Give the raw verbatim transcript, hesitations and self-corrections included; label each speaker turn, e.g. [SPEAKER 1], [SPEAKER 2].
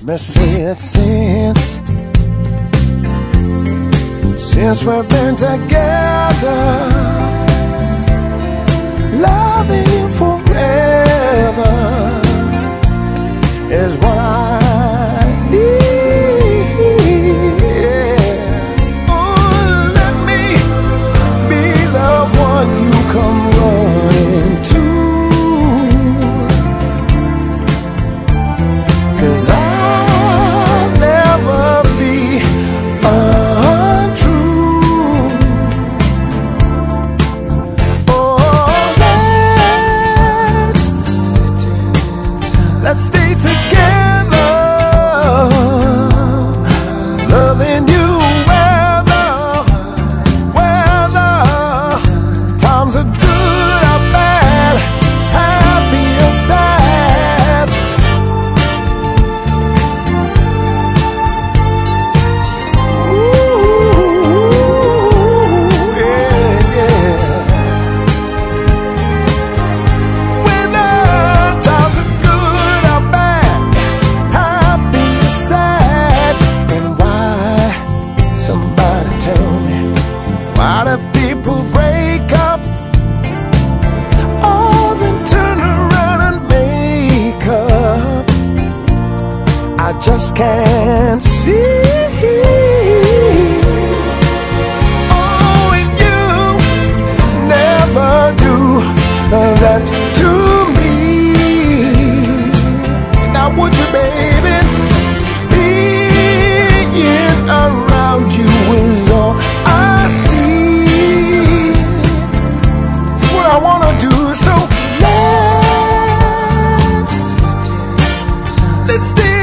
[SPEAKER 1] me say it since Since we've been together, loving you forever is what I need. Yeah. Oh, let me be the one you come running to, 'cause I'll never be untrue. Oh, let's let's stay together, loving you whether whether times are good or bad, happy or sad. Why do people break up? Oh, then turn around and make up. I just can't see. Oh, and you never do that to me. Now would you, baby? Being around you is all I see. I wanna do, so let's let's stay